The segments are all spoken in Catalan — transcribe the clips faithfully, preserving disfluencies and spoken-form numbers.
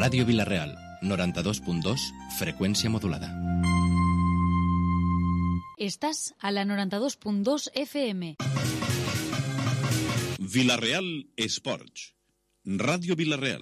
Ràdio Vila-real, noranta-dos punt dos, freqüència modulada. Estás a la noventa y dos punto dos F M. Vila-real Sports. Radio Vila-real.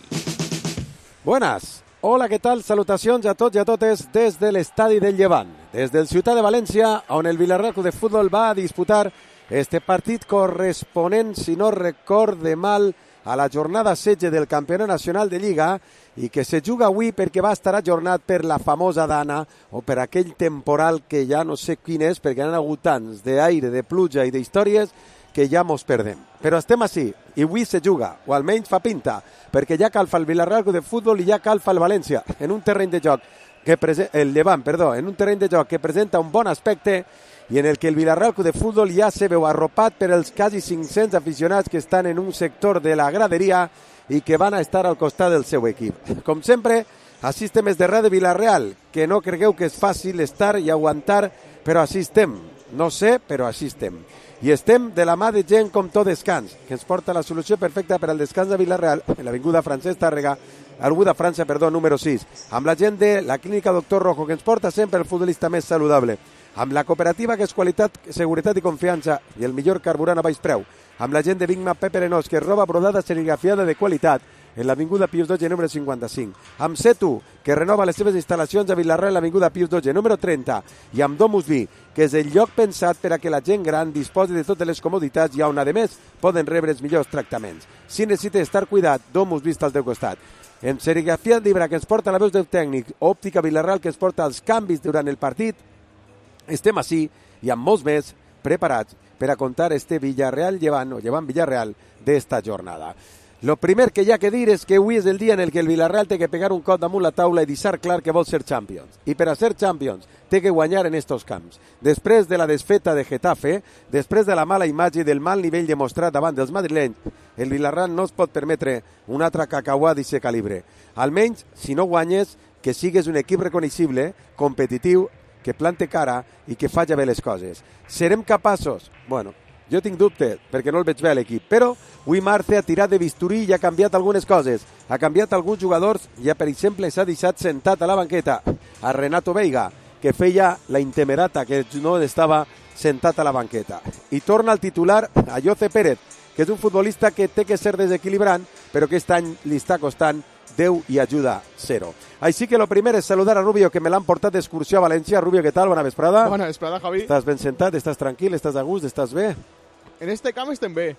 Buenas. Hola, ¿qué tal? Salutacions a tots i a totes des de l'estadi del Llevant. Des del Ciutat de València, on el Vila-real Club de Futbol va a disputar este partit corresponent, si no recorde mal, a la jornada setze del Campionat Nacional de Lliga i que se juga avui perquè va estar ajornat per la famosa dana o per aquell temporal que ja no sé quin és, perquè han hagut tants d'aire, de pluja i d'històries que ja mos perdem. Però estem així, i avui se juga, o almenys fa pinta, perquè ja calfa el Vila-real Club de Futbol i ja calfa el València, en un terreny de joc, que prese- el Llevant, perdó, en un terreny de joc que presenta un bon aspecte i en el que el Vila-real Club de Futbol ja se veu arropat per els quasi cinc-cents aficionats que estan en un sector de la graderia i que van a estar al costat del seu equip. Com sempre, així estem des de Ràdio Vila-real, que no cregueu que és fàcil estar i aguantar, però així estem. No sé, però així estem. I estem de la mà de gent com Tot Descans, que ens porta la solució perfecta per al descans de Vila-real, en l'avinguda Francesc Tàrrega, Avinguda França, perdó, número sis, amb la gent de la clínica Doctor Rojo, que ens porta sempre el futbolista més saludable, amb la cooperativa que és qualitat, seguretat i confiança i el millor carburant a baix preu, amb la gent de Bigma Peperenós, que roba brodada serigrafiada de qualitat en l'Avinguda Pius dotze, número cinquanta-cinc, amb Setu, que renova les seves instal·lacions a Vila-real en l'Avinguda Pius dotze, número trenta, i amb Domus Vi, que és el lloc pensat per a que la gent gran disposi de totes les comoditats i on, a més, poden rebre els millors tractaments. Si necessita estar cuidat, Domus Vi està al teu costat. En serigrafia d'Ibra, que ens porta la veus del tècnic, òptica Vila-real, que ens porta els canvis durant el partit, estem així i amb molts més preparats per a contar este Villarreal Llevant o Llevant Villarreal d'esta jornada. Lo primer que hi ha que dir és que avui és el dia en el que el Villarreal té que pegar un cop damunt la taula i deixar clar que vol ser Champions. I per a ser Champions té que guanyar en estos camps. Després de la desfeta de Getafe, després de la mala imatge i del mal nivell demostrat davant dels madrilenys, el Villarreal no es pot permetre un altre cacauà d'aquest calibre. Almenys, si no guanyes, que sigues un equip reconeixible, competitiu, que plante cara i que faci bé les coses. Serem capaços? Bueno, jo tinc dubte, perquè no el veig bé a l'equip, però avui Marce ha tirat de bisturí i ha canviat algunes coses. Ha canviat alguns jugadors, ja per exemple s'ha deixat sentat a la banqueta a Renato Veiga, que feia la intemerata, que no estava sentat a la banqueta. I torna al titular a Jose Pérez, que és un futbolista que té que ser desequilibrant, però que aquest any li està costant deu i ajuda zero. Així que lo primer és saludar a Rubio, que me l'han portat d'excursió a València. Rubio, què tal? Bona vesprada. Bona vesprada, Javi. Estàs ben sentat? Estàs tranquil? Estàs a gust? Estàs bé? En este camp estem bé.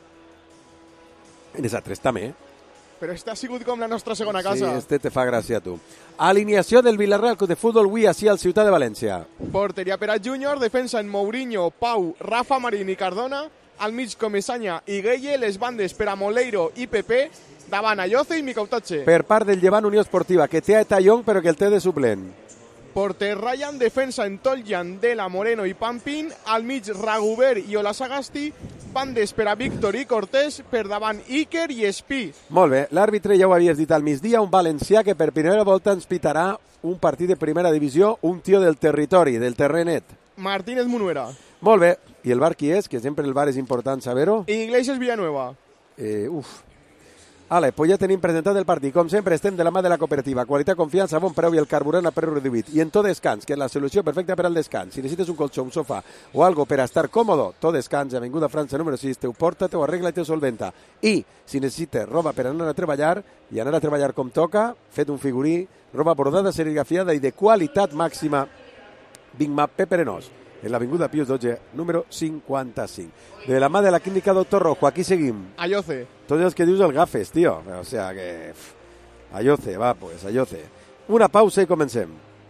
En els altres també, eh? Però este ha sigut com la nostra segona casa. Sí, este te fa gràcia a tu. Alineació del Villarreal Club de Futbol avui així al Ciutat de València. Porteria per a Júnior, defensa en Mourinho, Pau, Rafa Marín i Cardona, al mig Comesaña i Gueye, les bandes per a Moleiro i Pepe, davant Ayoce i Micautache. Per part del Llevant Unió Esportiva, que té a Etayón però que el té de suplent. Porter Ryan, defensa en Toljan, Dela, Moreno i Pampín, al mig Raguber i Olasagasti, bandes per a Víctor i Cortés, per davant Iker i Espí. Molt bé, l'àrbitre ja ho havies dit al migdia, un valencià que per primera volta ens pitarà un partit de primera divisió, un tio del territori, del terrenet. Martínez Munuera. Molt bé, i el bar qui és? Que sempre el bar és important saber-ho. Iglesias Villanueva. Eh, uf. Ale, pues ja tenim presentat el partit. Com sempre, estem de la mà de la cooperativa. Qualitat, confiança, bon preu i el carburant a preu reduït. I en Tot Descans, que és la solució perfecta per al descans. Si necessites un colxó, un sofà o algo per a estar còmodo, Tot Descans, Avinguda França, número sis, te ho porta, te ho arregla i te ho solventa. I, si necessites roba per anar a treballar, i anar a treballar com toca, fet un figurí, roba brodada, serigrafiada i de qualitat màxima, Bigma Peperenós, en l'Avinguda Pius dotze, número cinquanta-cinc. De la mà de la clínica Doctor Rojo, aquí seguim. Ayoce. Tots els que dius el gafes, tio. O sea que... Ayoce, va, pues, Ayoce. Una pausa y comencem.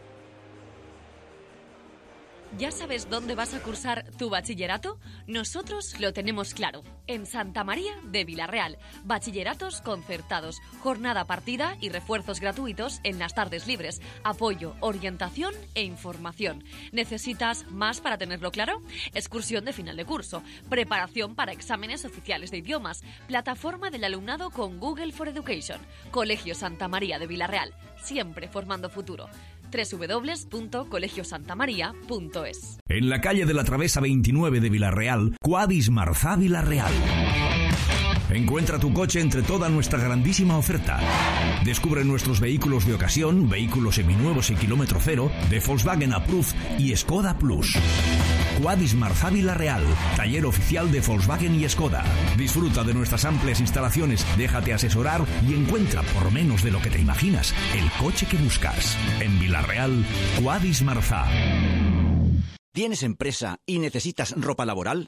¿Ya sabes dónde vas a cursar tu bachillerato? Nosotros lo tenemos claro. En Santa María de Vila-real. Bachilleratos concertados, jornada partida y refuerzos gratuitos en las tardes libres. Apoyo, orientación e información. ¿Necesitas más para tenerlo claro? Excursión de final de curso. Preparación para exámenes oficiales de idiomas. Plataforma del alumnado con Google for Education. Colegio Santa María de Vila-real. Siempre formando futuro. doble u doble u doble u punto colegio santa maría punto es. En la calle de la Travesa veintinueve de Vila-real, Cuadis Marzá Vila-real. Encuentra tu coche entre toda nuestra grandísima oferta. Descubre nuestros vehículos de ocasión, vehículos seminuevos y kilómetro cero, de Volkswagen Approved y Skoda Plus. Quadis Marzá Vila-real, taller oficial de Volkswagen y Skoda. Disfruta de nuestras amplias instalaciones, déjate asesorar y encuentra, por menos de lo que te imaginas, el coche que buscas. En Vila-real, Quadis Marzá. ¿Tienes empresa y necesitas ropa laboral?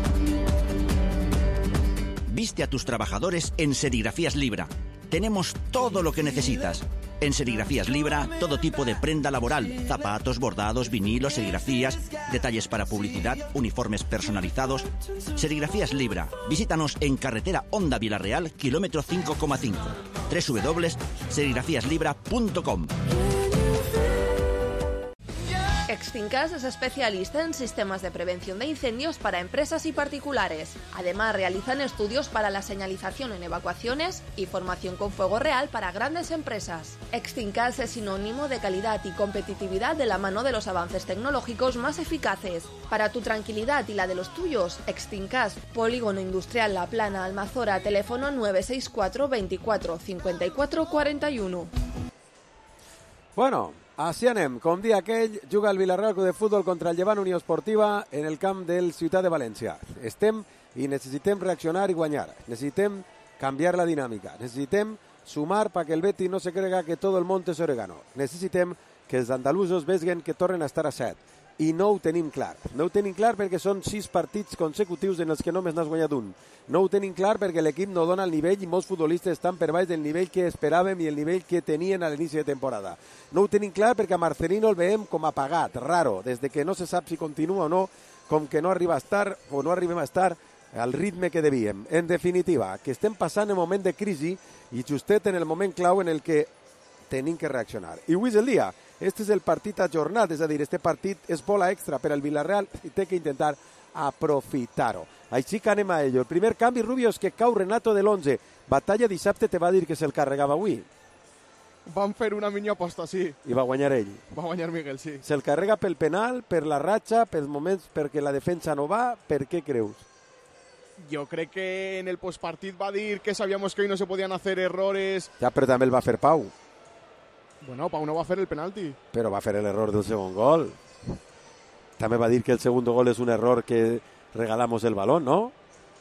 Viste a tus trabajadores en Serigrafías Libra. Tenemos todo lo que necesitas. En Serigrafías Libra, todo tipo de prenda laboral, zapatos, bordados, vinilos, serigrafías, detalles para publicidad, uniformes personalizados. Serigrafías Libra. Visítanos en carretera Honda Vila-real, kilómetro cinco coma cinco. doble u doble u doble u punto serigrafías libra punto com. Extincas es especialista en sistemas de prevención de incendios para empresas y particulares. Además, realizan estudios para la señalización en evacuaciones y formación con fuego real para grandes empresas. Extincas es sinónimo de calidad y competitividad de la mano de los avances tecnológicos más eficaces. Para tu tranquilidad y la de los tuyos, Extincas, Polígono Industrial La Plana, Almazora, teléfono nueve seis cuatro veinticuatro cincuenta y cuatro cuarenta y uno. Bueno, així anem. Com dia aquell, juga el Vila-real Club de Futbol contra el Llevant Unió Esportiva en el camp del Ciutat de València. Estem i necessitem reaccionar i guanyar. Necessitem canviar la dinàmica. Necessitem sumar perquè el Betis no se crega que tot el monte és orégano. Necessitem que els andalusos veguen que tornen a estar a set. I no ho tenim clar. No ho tenim clar perquè són sis partits consecutius en els que només n'has guanyat un. No ho tenim clar perquè l'equip no dona el nivell i molts futbolistes estan per baix del nivell que esperàvem i el nivell que tenien a l'inici de temporada. No ho tenim clar perquè a Marcelino el veiem com apagat, raro, des de que no se sap si continua o no, com que no arriba a estar o no arribem a estar al ritme que devíem. En definitiva, que estem passant en un moment de crisi i justet en el moment clau en el que tenim que reaccionar. I avui és el dia. Este és el partit ajornat, és a dir, este partit és bola extra per al Vila-real i té que intentar aprofitar-ho. Així que anem a ello. El primer canvi, Rubio, és que cau Renato de l'onze. Batalla dissabte te va dir que se'l carregava avui. Van fer una mini aposta, sí. I va guanyar ell. Va guanyar Miguel, sí. Se'l carrega pel penal, per la ratxa, pels moments perquè la defensa no va. Per què creus? Yo creo que en el postpartit va dir que sabíamos que hoy no se podían hacer errores. Ja, però també el va fer Pau. Bueno, Pau no va fer el penalti. Però va fer l'error del segon gol. També va dir que el segon gol és un error que regalamos el balón, ¿no?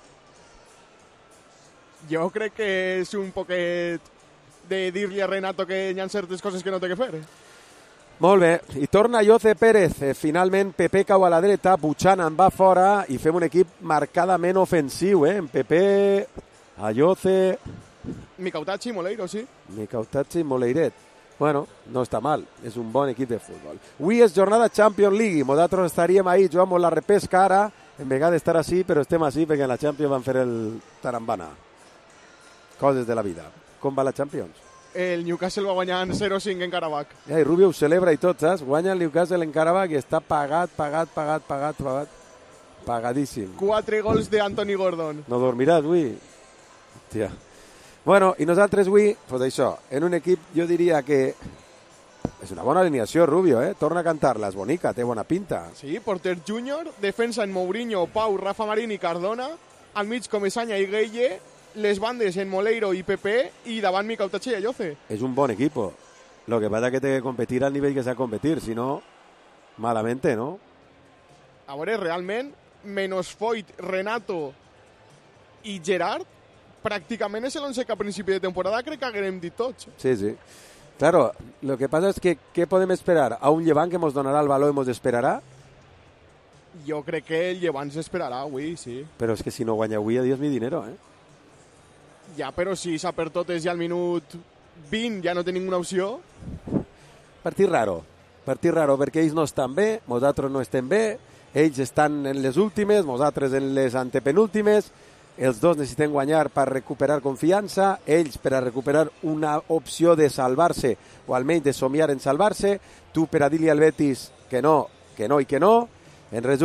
Jo crec que és un poquet de dir-li a Renato que hi ha certes coses que no té que fer. Molt bé, i torna Jose Pérez. Finalment Pepe cau a la dreta, Buchanan va fora i fem un equip marcadament ofensiu, eh? En Pepe, a Jose... Micautachi, Moleiro, sí. Micautachi, Moleiret. Bueno, no està mal, és un bon equip de futbol. Avui és jornada Champions League, nosaltres estaríem ahí, jugamos la repesca ara, en vegada d'estar així, però estem així perquè en la Champions van fer el tarambana. Coses de la vida. Com va la Champions? El Newcastle va guanyant zero cinc en Karabakh. Ja, i Rubio ho celebra i tot, saps? Guanya el Newcastle en Karabakh i està pagat, pagat, pagat, pagat, pagat, pagadíssim. Quatre gols d'Anthony Gordon. No dormiràs avui? Hòstia. Bueno, i nosaltres avui, pues això, en un equip jo diria que és una bona alineació, Rubio, eh? Torna a cantar-la, és bonica, té bona pinta. Sí, porter júnior, defensa en Mourinho, Pau, Rafa Marín i Cardona, al mig Comesaña i Gueye, les bandes en Moleiro i Pepe i davant Micautachi i Jose. És un bon equip. Lo que pasa que té que competir al nivell que s'ha de competir, si no, malamente, ¿no? A veure, realment, menos Foyt, Renato i Gerard, pràcticament és l'once que a principi de temporada crec que haguem dit tots. Sí, sí. Claro, lo que pasa es que ¿qué podemos esperar? ¿A un Llevant que nos donará el balón y nos esperará? Jo crec que el Llevant s'esperarà avui, sí. Però és que si no guanya avui, adiós mi dinero, eh? Ja, però si s'ha per totes ja al minut vint ja no té ninguna opció. Partit raro. Partit raro, perquè ells no estan bé, nosaltres no estem bé, ells estan en les últimes, nosaltres en les antepenúltimes. Els dos necessiten guanyar per recuperar confiança, ells per a recuperar una opció de salvar-se o almenys de somiar en salvar-se, tu per a dir-li al Betis que no, que no i que no. En resum,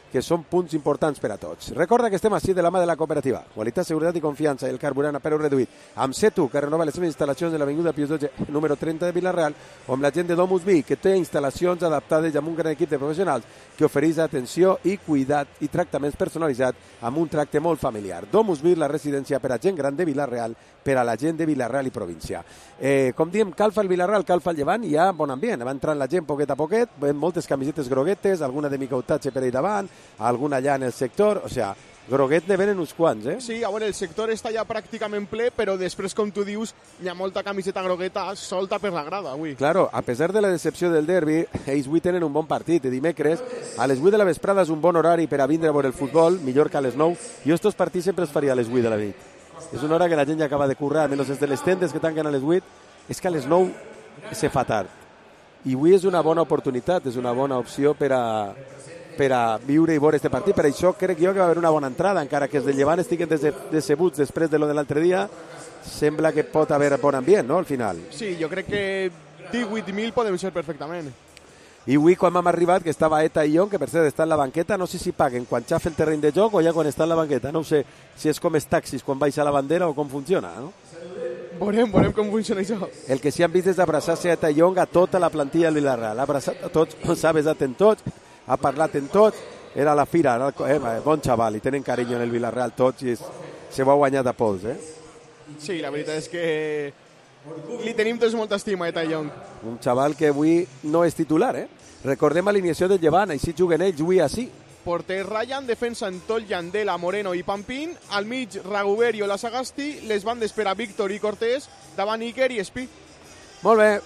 que són punts importants per a tots. Recorda que estem així de la mà de la cooperativa. Qualitat, seguretat i confiança i el carburant a preu reduït. Amb Setu, que renova les seves instal·lacions de l'Avinguda Pius dotze, número trenta de Vila-real, o amb la gent de Domus Vi, que té instal·lacions adaptades i amb un gran equip de professionals que ofereix atenció i cuidat i tractaments personalitzats amb un tracte molt familiar. Domus Vi, la residència per a gent gran de Vila-real, per a la gent de Vila-real i província. Eh, com diem, calfa el Vila-real, calfa el Llevant, i hi ha bon ambient. Va entrant la gent poquet a poquet, veiem moltes camisetes groguetes, alguna de micautatge per ahí davant, alguna allà en el sector, o sea, groguet ne venen uns quants, eh? Sí, a veure, el sector està ja pràcticament ple, però després, com tu dius, hi ha molta camiseta grogueta solta per la grada avui. Claro, a pesar de la decepció del derbi, ells avui tenen un bon partit. De dimecres, a les vuit de la vesprada és un bon horari per a vindre a veure el futbol, millor que a les nou. Jo estos partits sempre els faria a les vuit de la nit. És una hora que la gent ja acaba de currar, menys des de les tendes que tanquen a les vuit, és que a les nou se fa tard. I avui és una bona oportunitat, és una bona opció per a, per a viure i veure este partit. Per això crec jo que va haver una bona entrada, encara que els de Llevant estiguen decebuts després de lo de l'altre dia, sembla que pot haver bon ambient, no?, al final. Sí, jo crec que divuit mil podem ser perfectament. I avui, quan hem arribat, que estava Eta i Ion, que per cert està en la banqueta, no sé si paguen quan xafa el terreny de joc o ja quan està en la banqueta. No ho sé si és com els taxis quan baixa la bandera o com funciona, no? Veurem, veurem com funciona això. El que sí han vist és abraçar-se a Eta i Ion a tota la plantilla del Vila-real. Ha abraçat a tots, s'ha besat en tots, ha parlat en tots. Era la fira, era el, eh, bon xaval, i tenen carinyo en el Vila-real tots i se ho ha guanyat a pols, eh? Sí, la veritat és que li tenim tots molta estima a Eta i Ion. Un xaval que avui no és titular, eh? Recordem alineació del Llevant, així juguen ells avui així. Porter Ryan, defensa en Toljan, Dela, Moreno i Pampín, al mig Raguber i Olasagasti, les bandes per a Víctor i Cortés, davant Iker i Espí. Molt bé,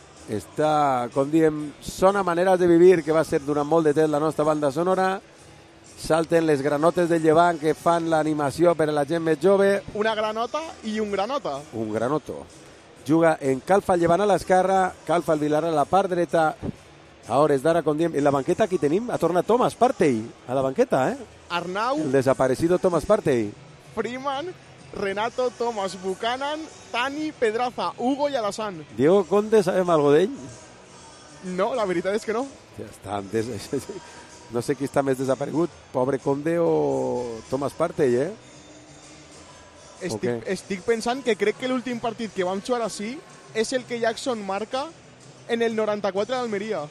està, com diem, sona maneres de vivir, que va ser durant molt de temps la nostra banda sonora. Salten les granotes del Llevant que fan l'animació per a la gent més jove. Una granota i un granota. Un granoto. Juga en calfa el Llevant a l'esquerra, calfa el Vila-real a la part dreta. A hores d'ara, com diem, en la banqueta aquí tenim, ha tornat Thomas Partey a la banqueta, eh? Arnau. El desaparecido Thomas Partey. Freeman, Renato, Thomas Buchanan, Tani, Pedraza, Hugo i Alassane. Diego Conde, ¿sabem algo d'ell? No, la veritat és que no. Ja està, des... no sé qui està més desaparegut, pobre Conde o Thomas Partey, eh? Estic, estic pensant que crec que l'últim partit que vam jugar així és el que Jackson marca en el noranta-quatre d'Almeria.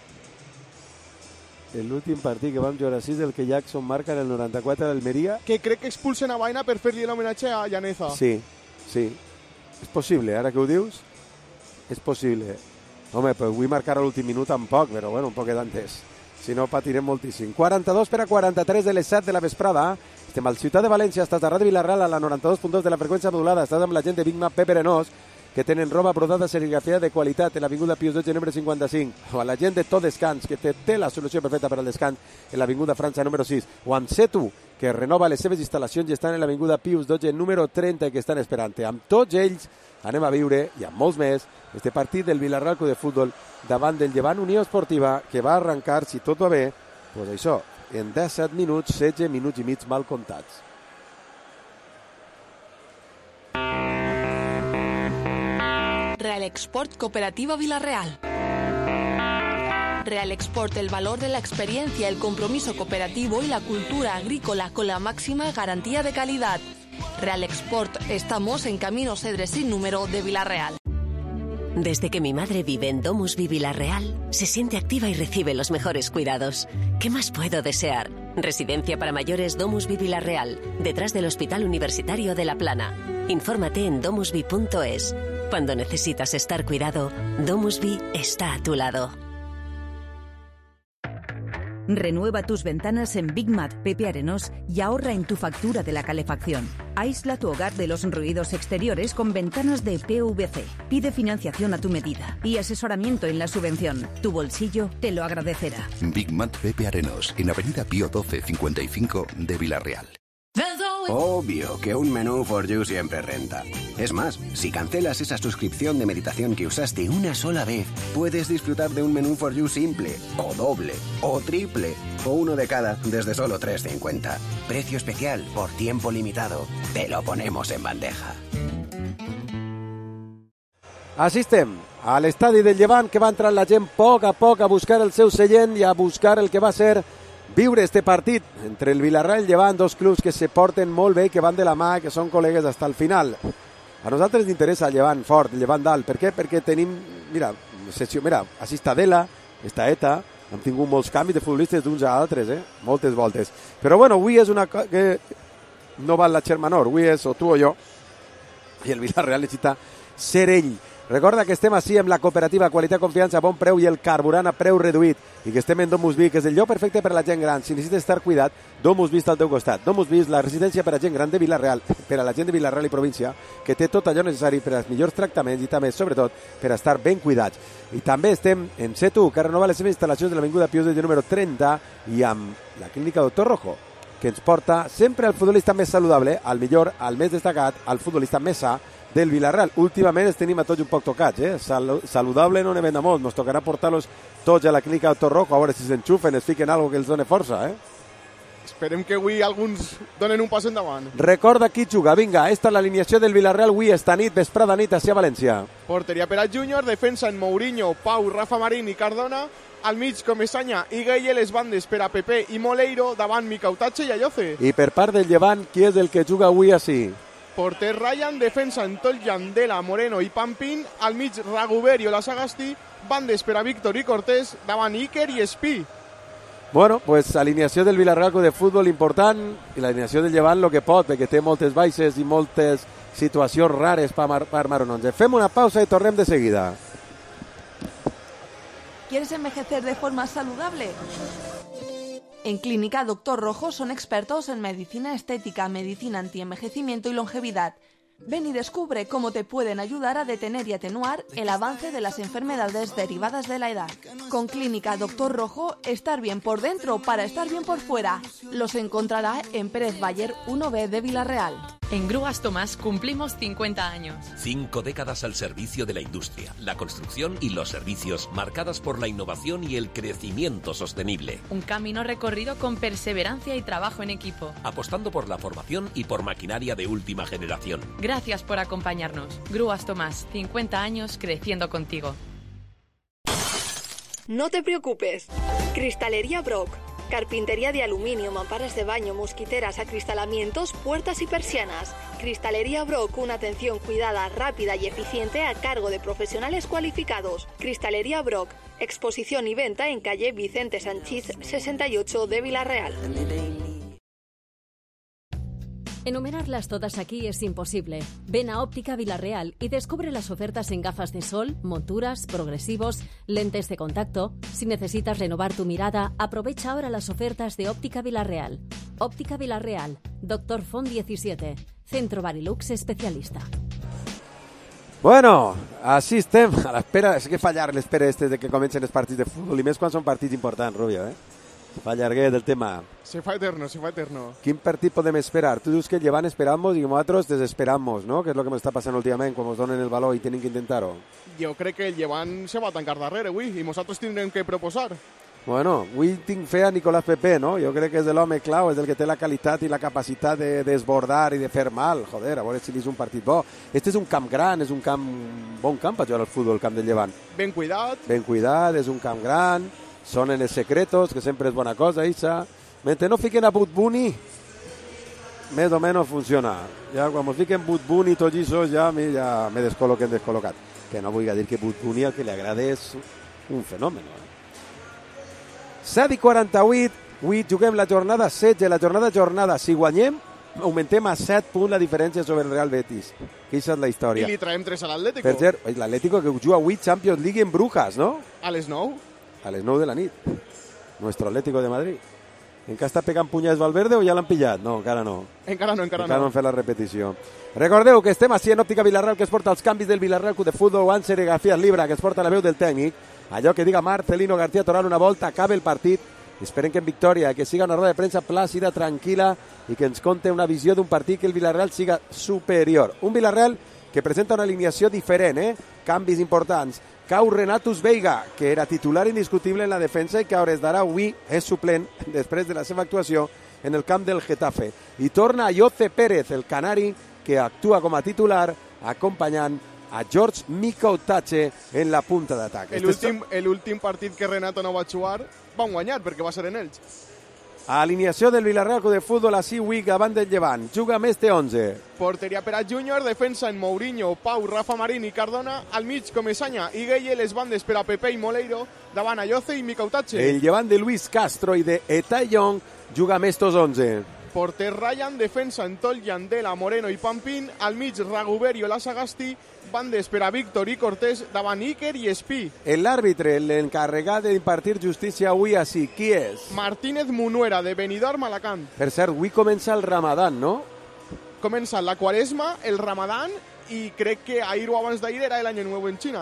L'últim partit que vam jugar així és el que Jackson marca en el noranta-quatre d'Almeria. Que crec que expulsen a Baena per fer-li l'homenatge a Llaneza. Sí, sí. És possible, ara que ho dius, és possible. Home, pues vull marcar a l'últim minut tampoc, però bueno, un poquet antes. Si no, patirem moltíssim. quaranta-dos per a quaranta-tres de les set de la vesprada. Estem al Ciutat de València, estàs a Ràdio Vila-real, a la noranta-dos punt dos de la freqüència modulada. Estàs amb la gent de Big Mac Pepe Arenós, que tenen roba brodada serigrafia de qualitat en l'Avinguda Pius dotze, número cinquanta-cinc, o a la gent de Tot Descans, que té, té la solució perfecta per al descans en l'Avinguda França, número sis, o amb Setu, que renova les seves instal·lacions i estan en l'Avinguda Pius dotze, número trenta, i que estan esperant. Amb tots ells anem a viure, i amb molts més, este partit del Vila-real Club de Futbol davant del Llevant Unió Esportiva, que va arrencar, si tot va bé, pues això, en disset minuts, setze minuts i mig mal comptats. Real Export Cooperativa Vila-real. Real Export, el valor de la experiencia, el compromiso cooperativo y la cultura agrícola con la máxima garantía de calidad. Real Export, estamos en Camino Cedres sin número de Vila-real. Desde que mi madre vive en Domus Vi Vila-real, se siente activa y recibe los mejores cuidados. ¿Qué más puedo desear? Residencia para mayores Domus Vi Vila-real, detrás del Hospital Universitario de La Plana. Infórmate en domusvi punto es. Cuando necesitas estar cuidado, Domus Vi está a tu lado. Renueva tus ventanas en Big Mat Pepe Arenós y ahorra en tu factura de la calefacción. Aísla tu hogar de los ruidos exteriores con ventanas de P V C. Pide financiación a tu medida y asesoramiento en la subvención. Tu bolsillo te lo agradecerá. Big Mat Pepe Arenós, en Avenida Pío doce cincuenta y cinco de Vila-real. Obvio que un menú for you siempre renta. Es más, si cancelas esa suscripción de meditación que usaste una sola vez, puedes disfrutar de un menú for you simple, o doble, o triple, o uno de cada desde solo tres cincuenta. Precio especial por tiempo limitado. Te lo ponemos en bandeja. Assistem a l'estadi del Llevant, que va entrar la gent a poc a poc a buscar el seu seient i a buscar el que va ser viure este partit entre el Villarreal i el Llevant, dos clubs que se porten molt bé, que van de la mà, que són col·legues fins al final. A nosaltres ens interessa el Llevant fort, el Llevant dalt. Per què? Perquè tenim, mira, sessió, mira, així està Dela, està Eta, hem tingut molts canvis de futbolistes d'uns a altres, eh? Moltes voltes. Però bueno, avui és una cosa que no val la Xermanor, avui és o tu o jo, i el Villarreal necessita ser ell. Recorda que estem així amb la cooperativa Qualitat Confiança a bon preu i el carburant a preu reduït, i que estem en Domusvi, que és el lloc perfecte per a la gent gran. Si necessites estar cuidat, Domusvi està al teu costat. Domusvi és la residència per a gent gran de Villarreal, per a la gent de Villarreal i província, que té tot allò necessari per als millors tractaments i també, sobretot, per a estar ben cuidats. I també estem en Setu, que renova les seves instal·lacions de l'Avinguda Pius de número trenta, i amb la clínica Doctor Rojo, que ens porta sempre al futbolista més saludable, al millor, al més destacat, al futbolista més sa del Villarreal. Últimament els tenim a tots un poc tocats, eh? Sal saludable no n'hi venda molt, ens tocarà portar-los tots a la clínica Doctor Rojo, a veure si s'enxufen, es fiquen algo que els doni força, eh? Esperem que avui alguns donen un pas endavant. Recorda qui juga, vinga, esta és l'alineació del Villarreal avui, esta nit, vesprada nit, hacia València. Porteria per a Júnior, defensa en Mourinho, Pau, Rafa Marín i Cardona, al mig Comesaña i Gueye, les bandes per a Pepe i Moleiro, davant Micautache i Ayoce. I per part del Llevant, qui és el que juga avui així? Porter Ryan, defensa en Toljan, Dela, Moreno i Pampín, al mig Raguber i Olasagasti, bandes per a Víctor i Cortés, davant Iker i Espí. Bueno, pues alineació del Villarreal de futbol important i l'alineació del Llevant lo que pot, perquè té moltes baixes i moltes situacions rares per mar armar un onze. Fem una pausa i tornem de seguida. ¿Quieres envejecer de forma saludable? En Clínica Doctor Rojo son expertos en medicina estética, medicina antienvejecimiento y longevidad. Ven y descubre cómo te pueden ayudar a detener y atenuar el avance de las enfermedades derivadas de la edad. Con Clínica Doctor Rojo, estar bien por dentro para estar bien por fuera. Los encontrará en Pérez Bayer uno B de Villarreal. En Grúas Tomás cumplimos cincuenta años. Cinco décadas al servicio de la industria, la construcción y los servicios, marcadas por la innovación y el crecimiento sostenible. Un camino recorrido con perseverancia y trabajo en equipo. Apostando por la formación y por maquinaria de última generación. Gracias por acompañarnos. Grúas Tomás, cincuenta años creciendo contigo. No te preocupes. Cristalería Brock. Carpintería de aluminio, mamparas de baño, mosquiteras, acristalamientos, puertas y persianas. Cristalería Brock, una atención cuidada, rápida y eficiente a cargo de profesionales cualificados. Cristalería Brock, exposición y venta en calle Vicente Sanchís sesenta y ocho de Villarreal. Enumerarlas todas aquí es imposible. Ven a Óptica Villarreal y descubre las ofertas en gafas de sol, monturas, progresivos, lentes de contacto. Si necesitas renovar tu mirada, aprovecha ahora las ofertas de Óptica Villarreal. Óptica Villarreal, Doctor Font diecisiete, Centro Barilux especialista. Bueno, així estem a l'espera, és que fallar l'espera este de que comencen els partits de futbol, i més quan són partits importants, Rubio, eh? Fa llarguet el tema. Se fa eterno, se fa eterno. Quin partit podem esperar? Tu dius que el Llevant esperamos i nosaltres desesperamos, ¿no? Que és el que m'està passant últimament quan ens donen el valor i tenen que intentar-ho. Jo crec que el Llevant se va a tancar darrere avui i nosaltres tindrem que proposar. Bueno, avui tinc fe a Nicolás Pepe, no? Jo crec que és l'home clau, és el que té la qualitat i la capacitat de desbordar i de fer mal. Joder, a veure si és un partit bo. Este és un camp gran, és un camp bon camp per jugar al futbol, el camp del Llevant. Ben cuidat. Ben cuidat, és un camp gran. Són en els secretos, que sempre és bona cosa, Isa. Mentre no fiquen a Bud Bunny, més o menys funciona. Ja quan ens fiquen Bud Bunny i tots això, ja, ja me descol·loquen descol·locat. Que no vull dir que Bud Bunny el que li agrada és un fenomen. Eh? set i quaranta-vuit, avui juguem la jornada setze, la jornada jornada. Si guanyem, augmentem a set punts la diferència sobre el Real Betis. Aquesta és la història. I li traiem tres a l'Atlético. Per cert, l'Atlético que juga avui Champions League en Brujas, no? A les nou. A les nou de la nit. Nuestro Atlético de Madrid. Encara està pegant punyades Valverde o ja l'han pillat? No, encara no. Encara no, encara, encara no. no han fet la repetició. Recordeu que estem així en Òptica Villarreal, que es porta els canvis del Villarreal Club de Futbol, Juan Serigrafías Libra, que es porta la veu del tècnic. Allò que diga Marcelino García Toral una volta, acaba el partit. Esperem que en victòria, que siga una roda de premsa plàcida, tranquil·la i que ens conte una visió d'un partit que el Villarreal siga superior. Un Villarreal que presenta una alineació diferent, eh? Canvis importants. Cau Renatus Veiga, que era titular indiscutible en la defensa i que a hores d'ara avui és suplent després de la seva actuació en el camp del Getafe. I torna Ayoce Pérez, el canari, que actua com a titular acompanyant a George Micautache en la punta d'atac. L'últim partit que Renato no va jugar van guanyar perquè va ser en Elx. Alineació del Villarreal Club de Futbol a Siwik davant del Llevant. Juga més de onze. Porteria per a Júnior, defensa en Mourinho, Pau, Rafa Marín i Cardona. Al mig, Comesaña i Gueye, les bandes per a Pepe i Moleiro. Davant Ayoce i Micautache. El Llevant de Luis Castro i de Etayong juga més dos onze. Porter Ryan, defensa en Toljan, Dela, Moreno i Pampín. Al mig, Raguber i Olasagasti. Bandes per a Víctor i Cortés, davant Iker i Espí. L'àrbitre, l'encarregat d'impartir justícia avui així, qui és? Martínez Munuera, de Benidorm, Alacant. Per cert, avui comença el Ramadán, no? Comença la Quaresma, el Ramadán, i crec que ahir o abans d'ahir era l'any nou en Xina.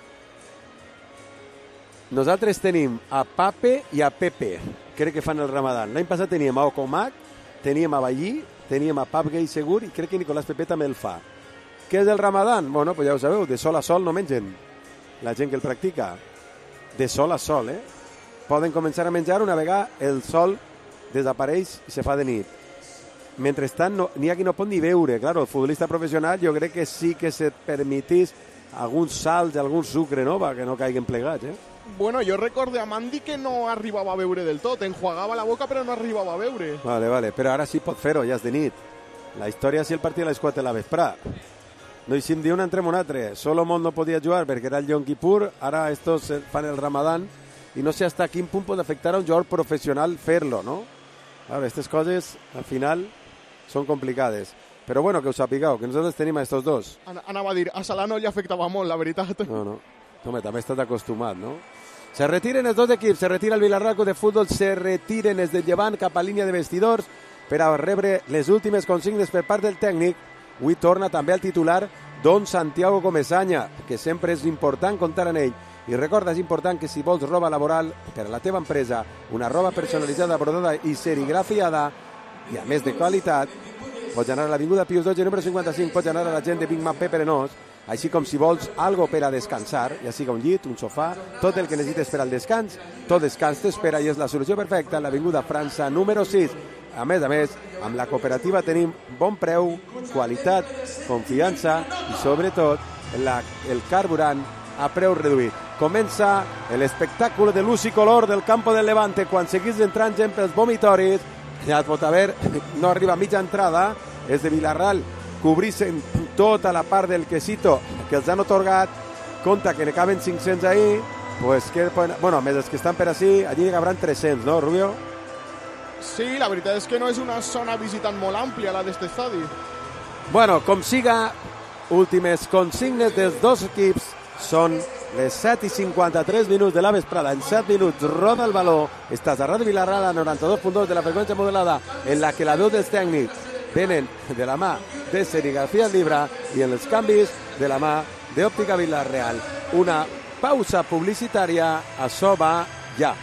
Nosaltres tenim a Pape i a Pepe, crec que fan el Ramadán. L'any passat teníem a Ocomac, teníem a Ballí, teníem a Pap Gay Segur i crec que Nicolás Pepe també el fa. Què és el Ramadán? Bueno, pues ja ho sabeu, de sol a sol no mengen. La gent que el practica. De sol a sol, eh? Poden començar a menjar una vegada el sol desapareix i se fa de nit. Mentrestant, no, n'hi ha qui no pot ni veure. Claro, el futbolista professional jo crec que sí que se permetís alguns salts, algun sucre, no?, perquè no caiguen plegats, eh? Bueno, jo recorde a Mandy que no arribava a veure del tot. Enjuagava la boca però no arribava a veure. Vale, vale, però ara sí pot fer-ho, ja és de nit. La història sí el partit a les quatre de la vesprà. No hi sim dir un entrem un altre. Solomon no podia jugar perquè era el Yom Kippur, ara estos fan el Ramadán i no sé hasta quin punt pot afectar a un jugador professional fer-lo, no? A veure, aquestes coses al final són complicades. Però bueno, que us sapigueu, que nosaltres tenim a estos dos. Anava a dir, a Salah no li afectava molt, la veritat. No, no. Home, també he estat acostumat, no? Se retiren els dos equips, se retira el Villarreal Club de Futbol, se retiren els del Llevant cap a línia de vestidors per a rebre les últimes consignes per part del tècnic. Avui torna també al titular Don Santiago Comesaña, que sempre és important comptar en ell. I recorda, és important que si vols roba laboral per a la teva empresa, una roba personalitzada, brodada i serigrafiada, i a més de qualitat, pots anar a l'Avinguda Pius dotze, número cinquanta-cinc, pots anar a la gent de Big Mac Pepe Arenós, així com si vols algo per a descansar, ja siga un llit, un sofà, tot el que necessites per al descans, tot descans t'espera i és la solució perfecta a l'Avinguda França número sis. A més a més, amb la cooperativa tenim bon preu, qualitat, confiança i sobretot la, el carburant a preu reduït. Comença l'espectacle de luz i color del Campo del Levante quan seguís entrant gent pels vomitoris. Ja et pot haver, no arriba a mitja entrada, és de Villarreal, cobrissem tota la part del quesito que els han otorgat, compta que ne caben cinc-cents ahí, pues que, bueno, més els que estan per així, allí n'hi cabran tres-cents, no, Rubio? Sí, la veritat és que no és una zona visitant molt àmplia, la d'este estadi. Bueno, com siga, últimes consignes dels dos equips són les set i cinquanta-tres minuts de la vesprada. En set minuts roda el baló. Estàs a Ràdio Villarreal a noranta-dos punt dos de la freqüència modulada, en la que la veu dels tècnics venen de la mà de Serigrafía Libra i en els canvis de la mà d'Òptica Villarreal. Una pausa publicitària, això va ja.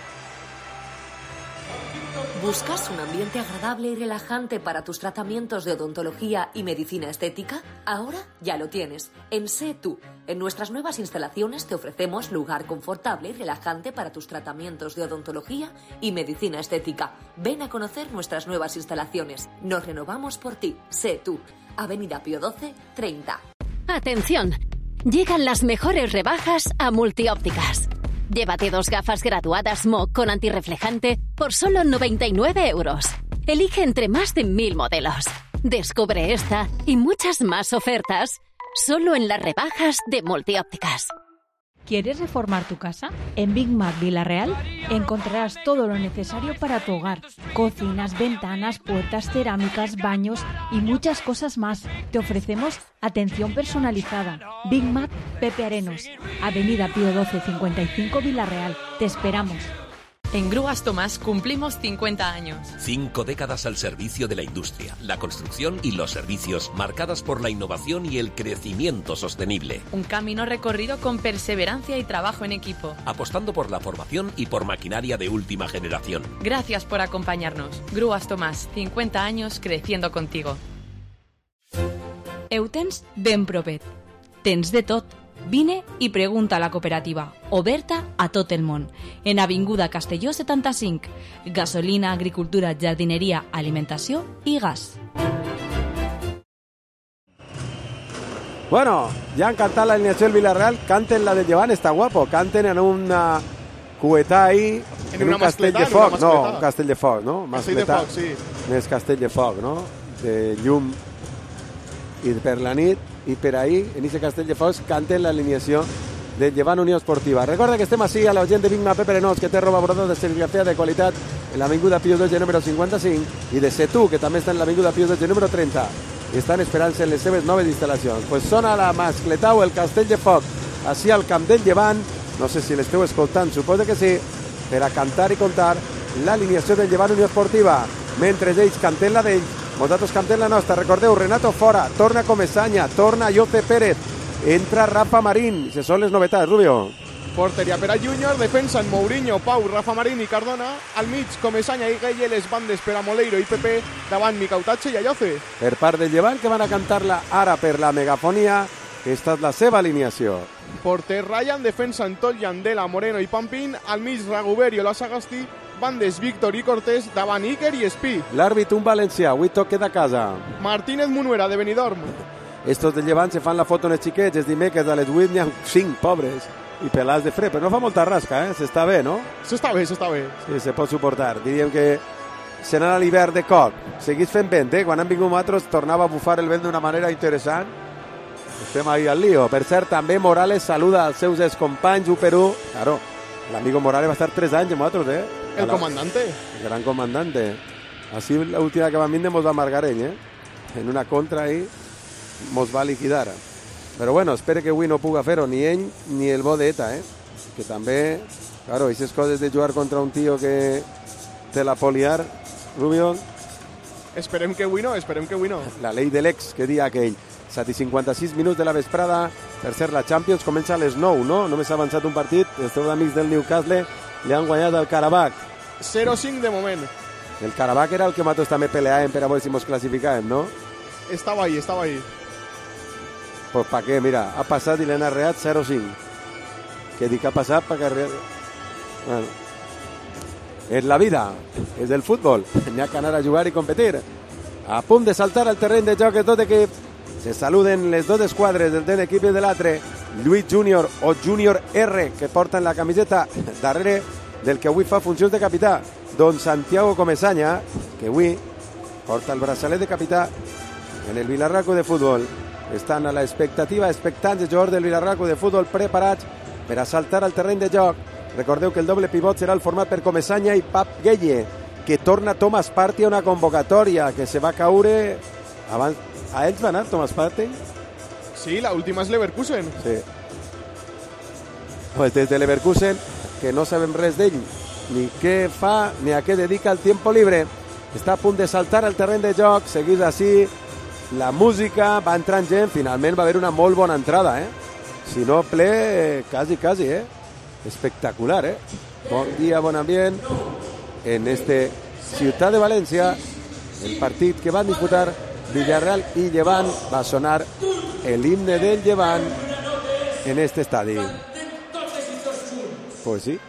¿Buscas un ambiente agradable y relajante para tus tratamientos de odontología y medicina estética? Ahora ya lo tienes, en Sé Tú. En nuestras nuevas instalaciones te ofrecemos lugar confortable y relajante para tus tratamientos de odontología y medicina estética. Ven a conocer nuestras nuevas instalaciones. Nos renovamos por ti. Sé Tú. Avenida Pío doce, treinta. Atención, llegan las mejores rebajas a Multiópticas. Llévate dos gafas graduadas M O con antirreflejante por solo noventa y nueve euros. Elige entre más de mil modelos. Descubre esta y muchas más ofertas solo en las rebajas de Multiópticas. ¿Quieres reformar tu casa? En Big Mac Villarreal encontrarás todo lo necesario para tu hogar. Cocinas, ventanas, puertas, cerámicas, baños y muchas cosas más. Te ofrecemos atención personalizada. Big Mac Pepe Arenós, Avenida Pío doce, cincuenta y cinco Villarreal. Te esperamos. En Grúas Tomás cumplimos cincuenta años. Cinco décadas al servicio de la industria, la construcción y los servicios, marcadas por la innovación y el crecimiento sostenible. Un camino recorrido con perseverancia y trabajo en equipo. Apostando por la formación y por maquinaria de última generación. Gracias por acompañarnos. Grúas Tomás, cincuenta años creciendo contigo. Eutens ben propet. Tens de tot. Vine i pregunta a la cooperativa, oberta a tot el món. En Avinguda Castelló setanta-cinc. Gasolina, agricultura, jardineria, alimentació i gas. Bueno, ya han cantado la alineación del Villarreal. Canten la del Llevant, está guapo. Canten en una cubeta ahí En, en una un castell de foc, no, un castell de foc, no? Castell de foc, sí. És castell de foc, no? De llum i per la nit, i per ahir, en aquest castell de foc, canten l'alineació del Llevant Unió Esportiva. Recorda que estem així a la gent de Big Mac Pepe Arenós, que té roba brodada de serigrafia de qualitat en l'Avinguda Pius dos G número cinquanta-cinc, i de Setú, que també està en l'Avinguda Pius dos G número trenta. I estan esperant-se en les seves noves instal·lacions. Pues sona la mascletau, el castell de foc, així al camp del Llevant. No sé si l'esteu escoltant, suposo que sí, per a cantar i contar l'alineació del Llevant Unió Esportiva. Mentre ells canten la d'ells, nosaltres cantem la nostra. Recordeu, Renato fora, torna Comesaña, torna Jose Pérez, entra Rafa Marín. Se són les novetats, Rubio. Porteria per a Júnior, defensa en Mourinho, Pau, Rafa Marín i Cardona. Al mig, Comesaña i Gueye, les bandes per a Moleiro i Pepe, davant Micautache i Ayoce. Per part del Llevant, que van a cantar-la ara per la megafonia. Aquesta és la seva alineació. Porter Ryan, defensa en Toljan, Dela, Moreno i Pampín. Al mig, Ragubert i Olasagasti. Bandes Víctor i Cortés, davant Iker i Espí. L'àrbit un valencià, avui toque de casa. Martínez Munuera, de Benidorm. Estos del Llevant se fan la foto en els xiquets, els dimecres a les vuit n'hi ha cinc pobres i pelats de fred, però no fa molta rasca, eh? S'està bé, no? S'està bé, s'està bé. Sí, se pot suportar. Diríem que serà l'hivern de coc. Seguís fent vent, eh? Quan han vingut nosaltres tornava a bufar el vent d'una manera interessant. Estem ahí al lío. Per cert, també Morales saluda als seus excompanys u per u. Claro, l'amigo Morales va estar tres anys amb nosaltres, eh? El comandante. El gran comandante. Així l'última que vam vindre mos va amargar ell, eh? En una contra ahí mos va liquidar. Però bueno, espero que avui no puga fer-ho ni ell ni el bo d'Eta, eh? Que també, claro, aquestes coses de jugar contra un tio que te la poliar, Rubio. Esperem que avui no, esperem que avui no. La llei de l'ex que dia aquell. set i cinquanta-sis minuts de la vesprada. Per cert, la Champions comença a les nou, no? Només ha avançat un partit. Els teus amics del Newcastle li han guanyat al Karabakh. zero cinc de moment. El Karabakh era el que nosaltres també peleàvem per a veure si mos classificàvem, no? Estava ahí, estava ahí. Pues pa què, mira, ha passat i l'han arreat zero cinc. Què dic que ha passat? Pa que arreat... Bueno. És la vida, és el futbol. N'hi ha que anar a jugar i competir. A punt de saltar al terreny de joc de tot equip. Se saluden les dues esquadres del d'un equip i de l'altre. Lluís Júnior o Júnior R, que porten la camiseta darrere del que avui fa funcions de capità. Don Santiago Comesaña, que avui porta el braçalet de capità en el Vilarraco de futbol. Estan a l'expectativa, expectants de jugadors del Vilarraco de futbol preparats per a saltar al terreny de joc. Recordeu que el doble pivot serà el format per Comesaña i Pap Gueye, que torna Thomas Partey a una convocatòria que se va caure abans. A ells va anar Thomas Partey? Sí, la última és Leverkusen. Sí. Pues des de Leverkusen, que no sabem res d'ell, ni què fa, ni a què dedica el tiempo libre. Està a punt de saltar al terreny de joc, seguís així, la música, va entrant gent, finalment va haver una molt bona entrada, eh? Si no, ple, quasi, quasi, eh? Espectacular, eh? Bon dia, bon ambient en este Ciutat de València, el partit que van disputar Villarreal i Llevant. Va sonar el himne del Llevant en este estadi. Pues sí.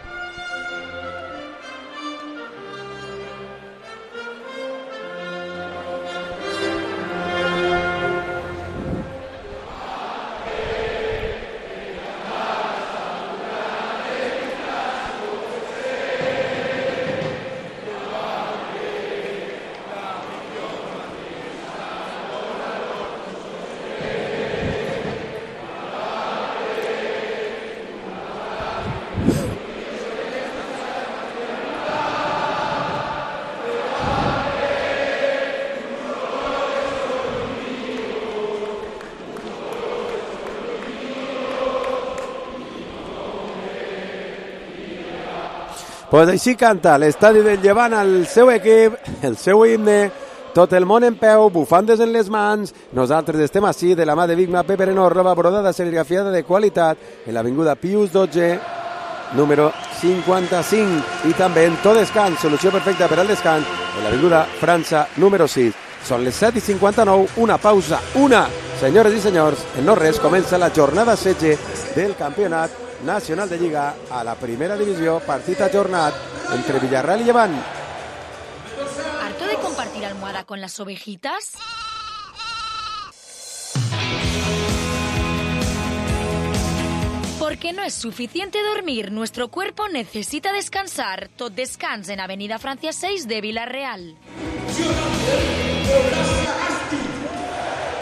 Pues així canta l'estadi del Llevant al seu equip, el seu himne, tot el món en peu, bufandes en les mans. Nosaltres estem així de la mà de Big Mac Pepe Arenós, roba brodada serigrafiada de qualitat en l'avinguda Pius dotze, número cinquanta-cinc, i també en tot descans, solució perfecta per al descans, en l'avinguda França, número sis. Són les set i cinquanta-nou, una pausa, una. Senyores i senyors, en no res comença la jornada setze del campionat nacional de Lliga a la primera divisió, partit ajornat entre Villarreal y Llevant. ¿Harto de compartir almohada con las ovejitas? Porque no es suficiente dormir, nuestro cuerpo necesita descansar. Tot descans en Avenida Francia seis de Vila Real.